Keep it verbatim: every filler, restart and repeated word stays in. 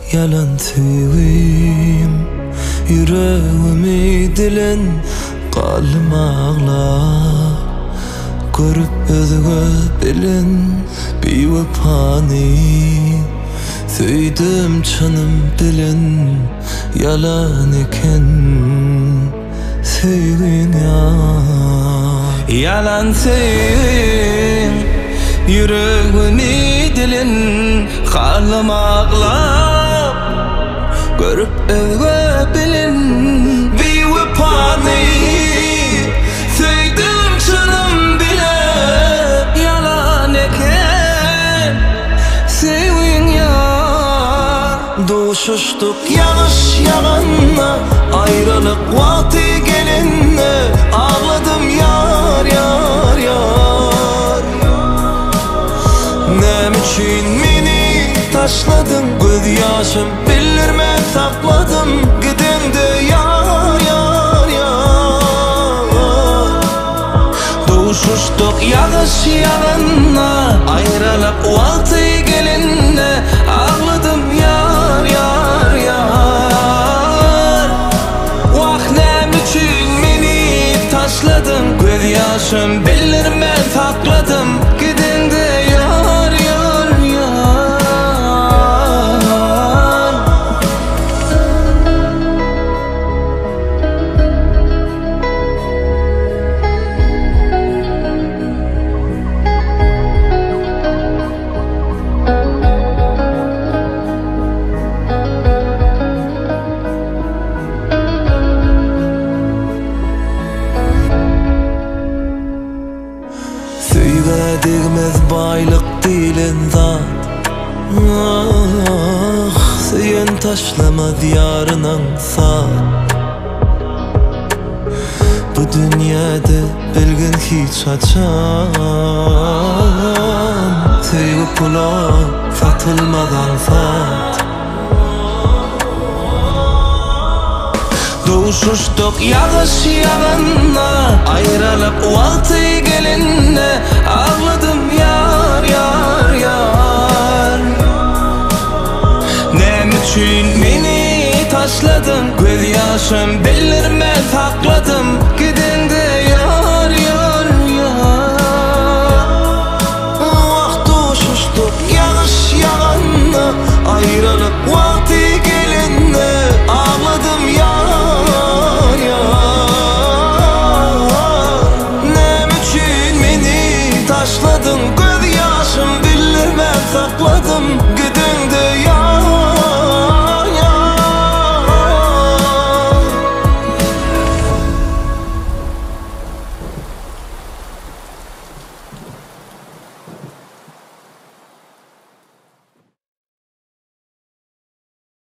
yalan sevim, yüreğimi dilen kalım ağlar. Görüp özüge bilen bir vefani, söydüm canım bilen yalan eken sevgin ya. Yalan sevim, yüreğimi dilen kalım ağlar. Görüp özüge bilen bir vefani, söydüm canım bilen yalan eken sevgin ya. Doğuşuştuk yanlış yalanla, ayrılık vakti gelinle ağladım yar yar yar. Nem için beni taşladın, göz yaşım bildirme sakladım, gidende yar yar yar. Doğuşuştuk yanlış yalanla, ayrılık vakti gelinle ağladım yar yar yar. Vah nem için beni taşladın, göz yaşım bildirme sakladım, gidende yar yar yar. Digmez baylık dilen zat, ah, seyen taşlamaz yarınan saat. Bu dünyada bilgin hiç açan, sevgi pula satılmadan sat. Doğuşuştuk yanlış yalanla, ayrılıp vakti gelinle ağladım yar yar yar. Nem için beni taşladın, göz yaşım bildirme sakladım, gidende yar yar yar. Vah doğuşuştuk yanlış yalanla, ayrılıp vakti gelinle ağladım yar. Taşladın, göz yaşım bildirme sakladım.